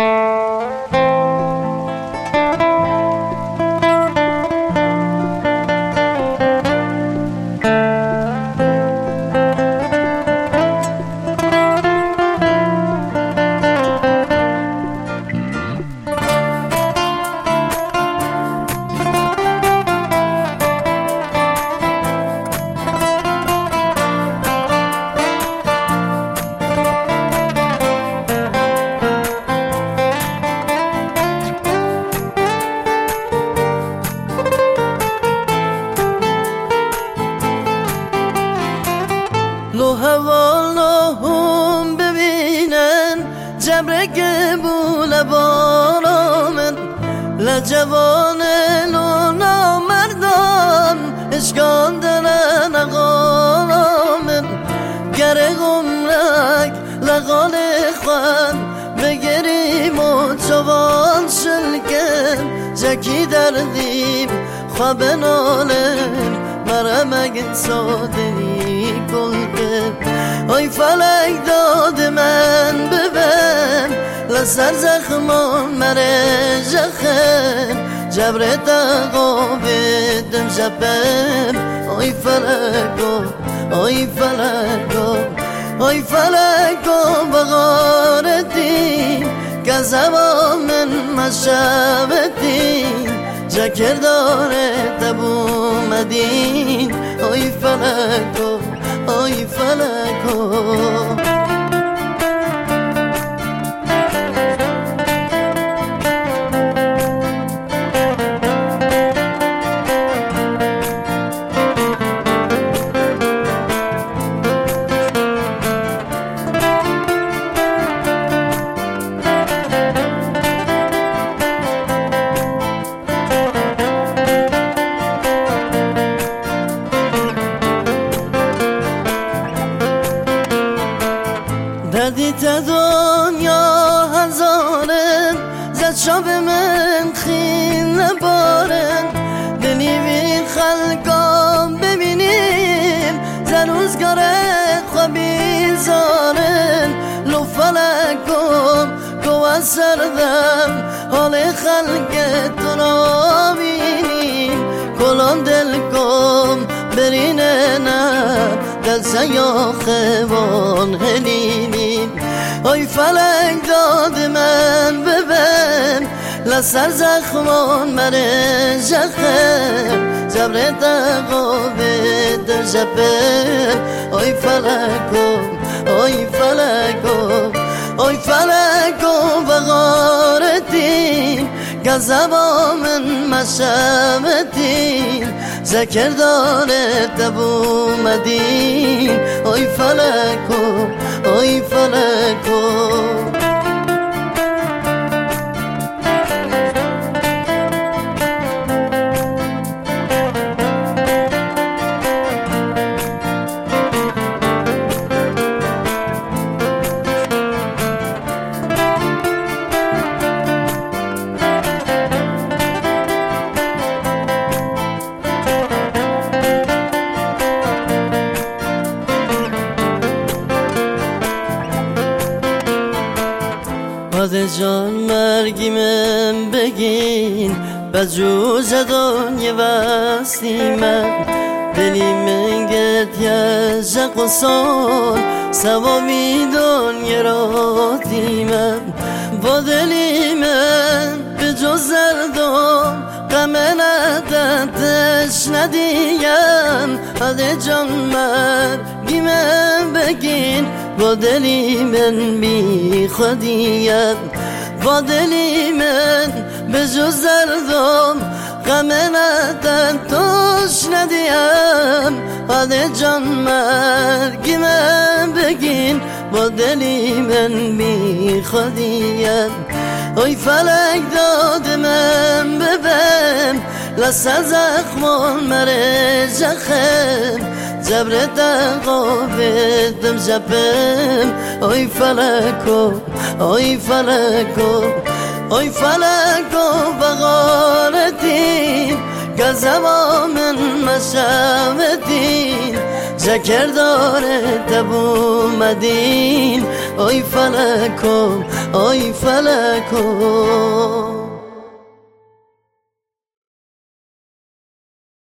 لو هوالهم ببینن جبر قبول بارامن لجوان لو نامردان اشکان دلن اقامن گره غمرک لغال خوان بگریم و چوان شلکن جکی دردیم خواب نالن مرمگ سادنی گل کن ای فلک داد من ببن لسر زخمان مره جخن جبر دقابدم جبن ای فلکو ای فلکو ای فلکو بغارتی گزبا من مشابتی جکر داره تبو مدین ای فلکو ای فلکو دردی تا دنیا هزارن زد شاب من خین نبارن بنیوین خلقام ببینیم زن روزگار خوابی زارن لو فلکم گوه سردم حال خلقتون را بینیم کلان دل کم برینه نه دل سیاخه وان هلینیم ای فلک داد من ببن لسر زخمان مره جخم جبر دقابه در جبن ای فلکو ای فلکو ای فلکو بغارتی گزبا من مشامتی ذکر داره تبو مدین ای فلکو ای فلکو بعد جان مرگیم بگین بجوز دنیا وستی من دلی من گرد یزق و سال سوامی دنیا را دیمم با دلی من به جز دردم غم ندتش ندیم بعد جان مرگیم بگین با دلی من بی خودیم با دلی من به جز دردم غم ندتش ندیم بعد جان مرگیم بگین با دلی من بی خودیم ای فلک داد من ببن لسر زخمان مره جخم جبر دقابدم جبن ای فلکو ای فلکو ای فلکو بغارتی گزبا من مشامتی ذکر داره تبو مدین آی فلکم آی فلکم